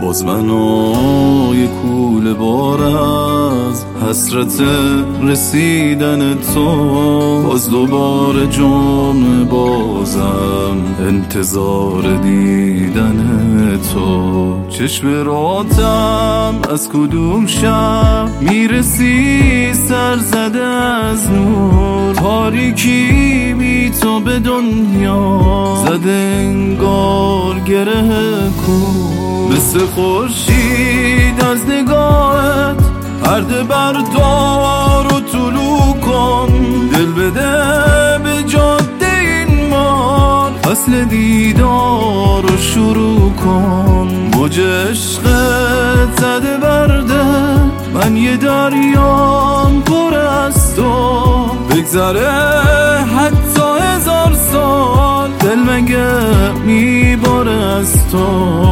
باز منو یه کوله بار از حسرت رسیدن تو، باز دوباره جمعه بازم انتظار دیدن تو. چشم راتم از کدوم شب میرسی سر زده از نور، تاریکی بی تو به دنیا زده انگار گره کور. مثل خورشید از نگاهت پرده بردار و طلوع کن، دل بده به جاده این بار، فصل دیدار رو شروع کن. موج عشقت زده برده من یه دریام پر از تو، بگذره حتی 1000 سال دل مگه میباره از تو.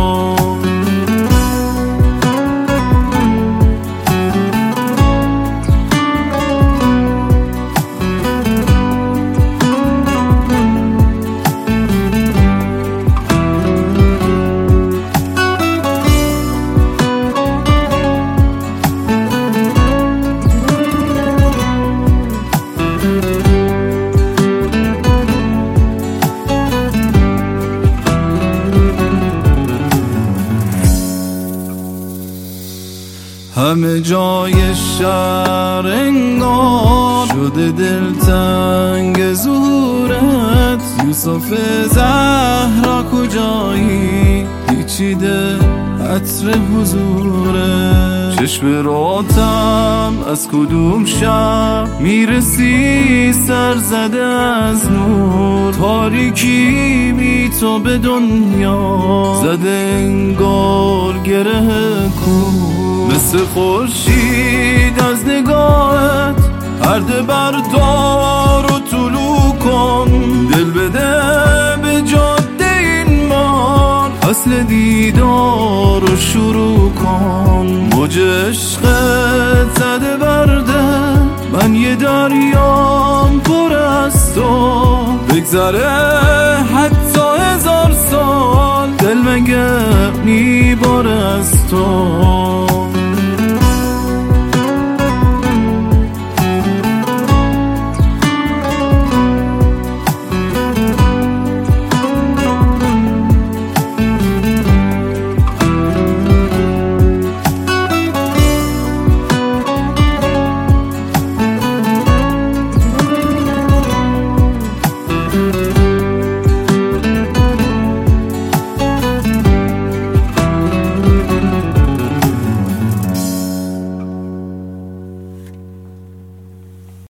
همه جای شهر انگار شده دلتنگ ظهورت، یوسف زهرا کجایی پیچیده عطر حضورت. چشم راتم از کدوم شب میرسی سر زده از نور، تاریکی بی تو به دنیا زده انگار گره کور. مثل خورشید از نگاهت پرده بردار و طلوع کن، دل بده به جاده این بار، فصل دیدار رو شروع کن. موج عشقت زده برده من یه دریام پر از تو، بگذره حتی 1000 سال دل مگه میباره از تو.